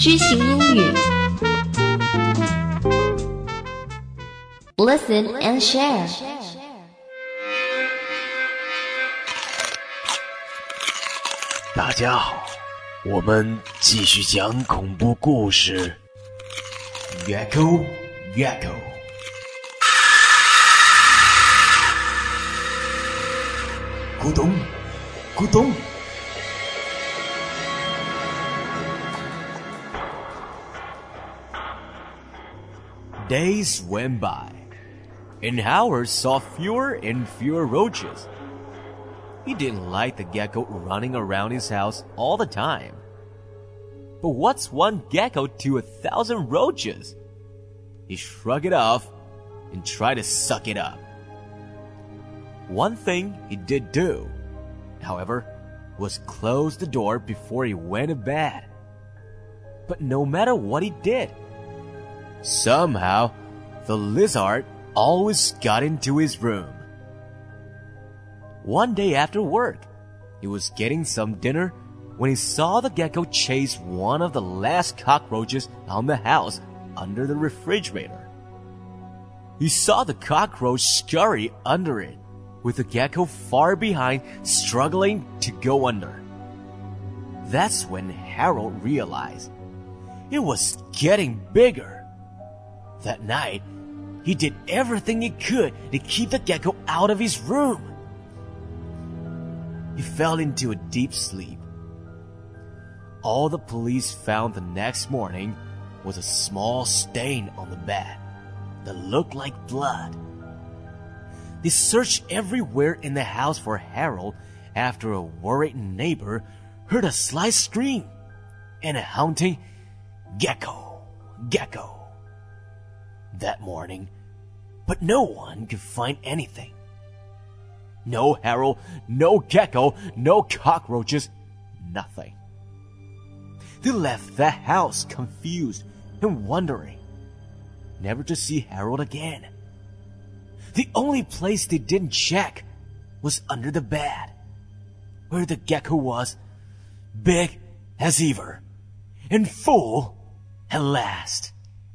知行英语 Listen and share。 大家好，我们继续讲恐怖故事 Gecko Gecko。 咕咚咕咚。Days went by, and Howard saw fewer and fewer roaches. He didn't like the gecko running around his house all the time. But what's one gecko to 1,000 roaches? He shrugged it off and tried to suck it up. One thing he did do, however, was close the door before he went to bed. But no matter what he did, somehow the lizard always got into his room. One day after work, he was getting some dinner when he saw the gecko chase one of the last cockroaches on the house under the refrigerator. He saw the cockroach scurry under it, with the gecko far behind struggling to go under. That's when Harold realized it was getting bigger. That night, he did everything he could to keep the gecko out of his room. He fell into a deep sleep. All the police found the next morning was a small stain on the bed that looked like blood. They searched everywhere in the house for Harold after a worried neighbor heard a slight scream and a haunting gecko, gecko that morning, but no one could find anything. No Harold, no gecko, no cockroaches, nothing. They left the house confused and wondering, never to see Harold again. The only place they didn't check was under the bed, where the gecko was, big as ever, and full at last.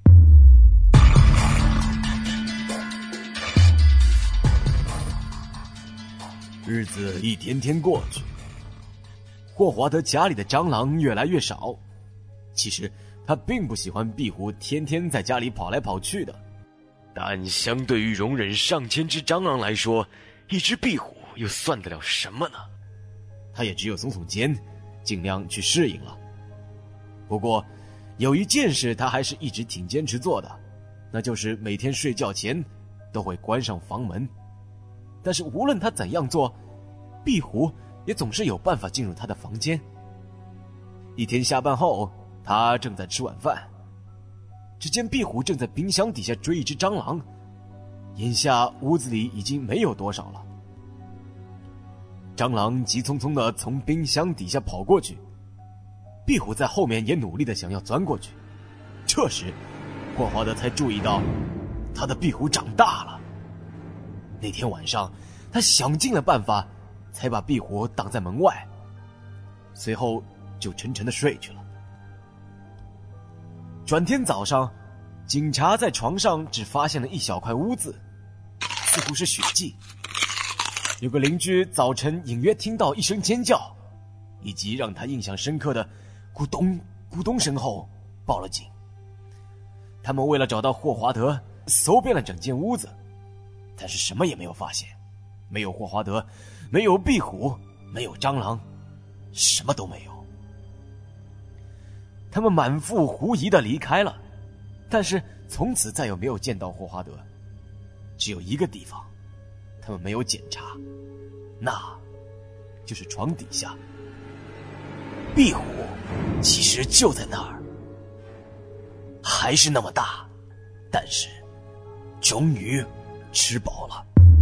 日子一天天过去，霍华德家里的蟑螂越来越少。其实他并不喜欢壁虎天天在家里跑来跑去的，但相对于容忍上千只蟑螂来说，一只壁虎又算得了什么呢？他也只有耸耸肩，尽量去适应了。不过有一件事他还是一直挺坚持做的，那就是每天睡觉前都会关上房门。但是无论他怎样做，壁虎也总是有办法进入他的房间。一天下班后，他正在吃晚饭，只见壁虎正在冰箱底下追一只蟑螂，眼下屋子里已经没有多少了。蟑螂急匆匆地从冰箱底下跑过去，壁虎在后面也努力地想要钻过去。这时霍华德才注意到他的壁虎长大了。那天晚上他想尽了办法才把壁虎挡在门外，随后就沉沉地睡去了。转天早上，警察在床上只发现了一小块污渍，似乎是血迹。有个邻居早晨隐约听到一声尖叫，以及让他印象深刻的咕咚咕咚声后报了警。他们为了找到霍华德，搜遍了整间屋子，但是什么也没有发现，没有霍华德，没有壁虎，没有蟑螂，什么都没有。他们满腹狐疑地离开了，但是从此再也没有见到霍华德。只有一个地方他们没有检查，那就是床底下。壁虎其实就在那儿，还是那么大，但是终于吃饱了。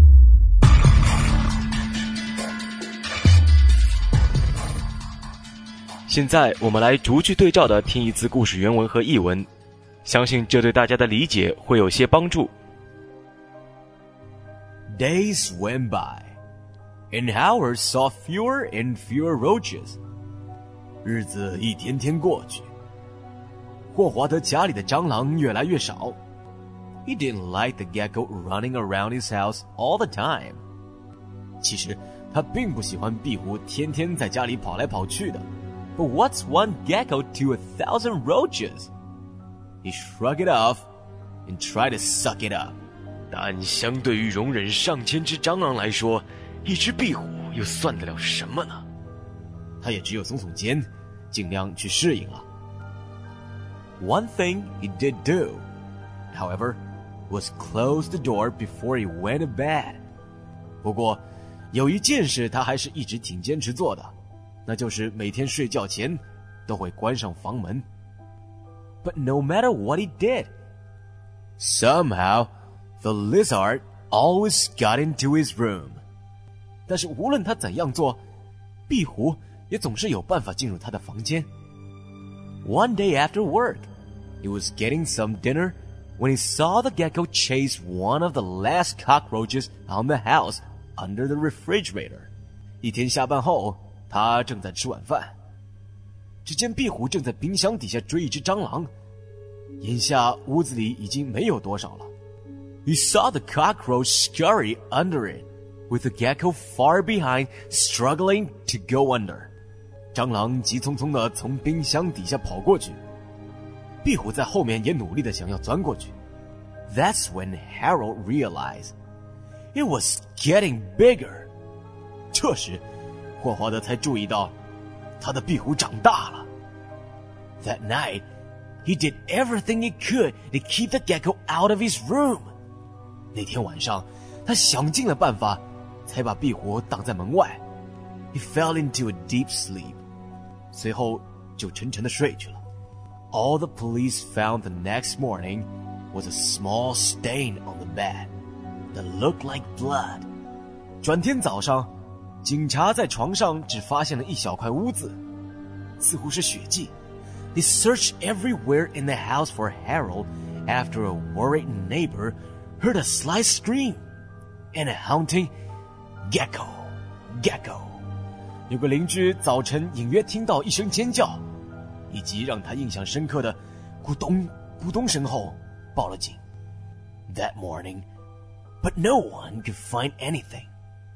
现在我们来逐句对照的听一次故事原文和译文，相信这对大家的理解会有些帮助。Days went by, and Howard saw fewer and fewer roaches. 日子一天天过去， 霍华德家里的蟑螂越来越少。He didn't like the gecko running around his house all the time. 其实他并不喜欢壁虎天天在家里跑来跑去的。But what's one gecko to 1,000 roaches? He shrugged it off and tried to suck it up. 但相对于容忍上千只蟑螂来说，一只壁虎又算得了什么呢？他也只有耸耸肩，尽量去适应了。One thing he did do, however, was close the door before he went to bed. 不过，有一件事他还是一直挺坚持做的，那就是每天睡觉前都会关上房门。But no matter what he did, somehow the lizard always got into his room. 但是无论他怎样做，壁虎也总是有办法进入他的房间。One day after work, he was getting some dinner when he saw the gecko chase one of the last cockroaches on the house under the refrigerator. 一天下班后，他正在吃晚饭，只见壁虎正在冰箱底下追一只蟑螂。眼下屋子里已经没有多少了。He saw the cockroach scurry under it, with the gecko far behind, struggling to go under. 蟑螂急匆匆地从冰箱底下跑过去，壁虎在后面也努力地想要钻过去。That's when Harold realized it was getting bigger. 这时，霍华德才注意到，他的壁虎长大了。That night, he did everything he could to keep the gecko out of his room. 那天晚上，他想尽了办法，才把壁虎挡在门外。He fell into a deep sleep. 随后就沉沉地睡去了。All the police found the next morning was a small stain on the bed that looked like blood. 转天早上，警察在床上只发现了一小块污渍，似乎是血迹。They searched everywhere in the house for Harold after a worried neighbor heard a slight scream and a haunting gecko, gecko. 有个邻居早晨隐约听到一声尖叫，以及让他印象深刻的咕咚咕咚声后报了警。That morning, but no one could find anything.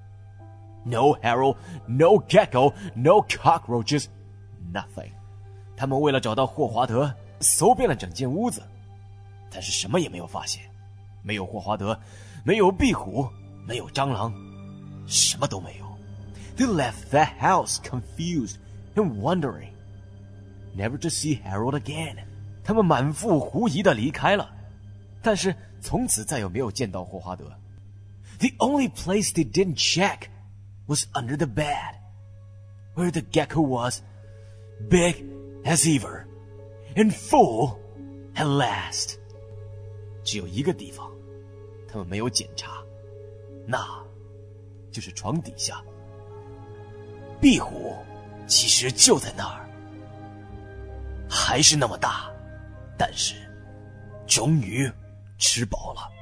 No Harold, no gecko, no cockroaches, nothing. 他们为了找到霍华德，搜遍了整间屋子，但是什么也没有发现。没有霍华德，没有壁虎，没有蟑螂，什么都没有。They left the house confused and wondering, never to see Harold again. 他们满腹狐疑地离开了，但是从此再也没有见到霍华德。The only place they didn't check was under the bed, where the gecko was, big as ever, and full at last. 只有一个地方他们没有检查，那就是床底下。壁虎其实就在那儿，还是那么大，但是终于吃饱了。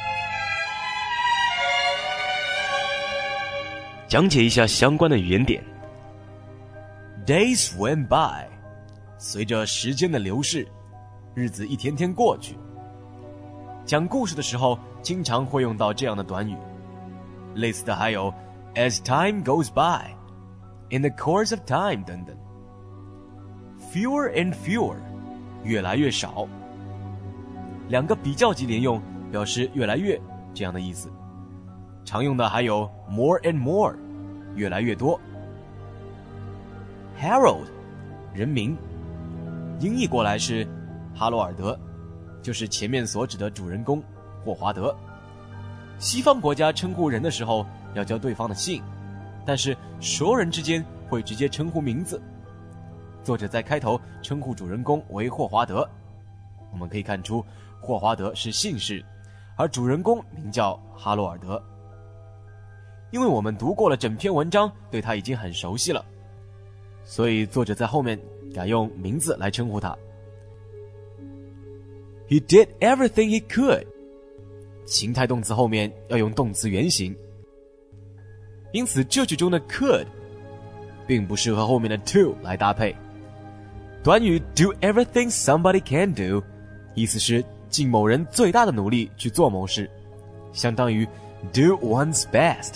讲解一下相关的语言点。Days went by. 随着时间的流逝，日子一天天过去。讲故事的时候经常会用到这样的短语，类似的还有 as time goes by, in the course of time 等等。Fewer and fewer, 越来越少。两个比较级连用表示越来越这样的意思。常用的还有 more and more, 越来越多。Harold, 人名，音译过来是哈罗尔德，就是前面所指的主人公霍华德。西方国家称呼人的时候要叫对方的姓，但是熟人之间会直接称呼名字。作者在开头称呼主人公为霍华德，我们可以看出霍华德是姓氏，而主人公名叫哈罗尔德。因为我们读过了整篇文章，对他已经很熟悉了，所以作者在后面改用名字来称呼他。He did everything he could. 情态动词后面要用动词原形，因此这句中的 could 并不适合后面的 to 来搭配。 短语 do everything somebody can do， 意思是尽某人最大的努力去做某事，相当于 do one's best。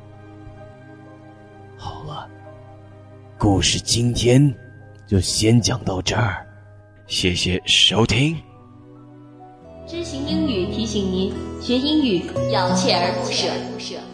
好了，故事今天就先讲到这儿，谢谢收听。 知行英语提醒您，学英语要锲而不舍。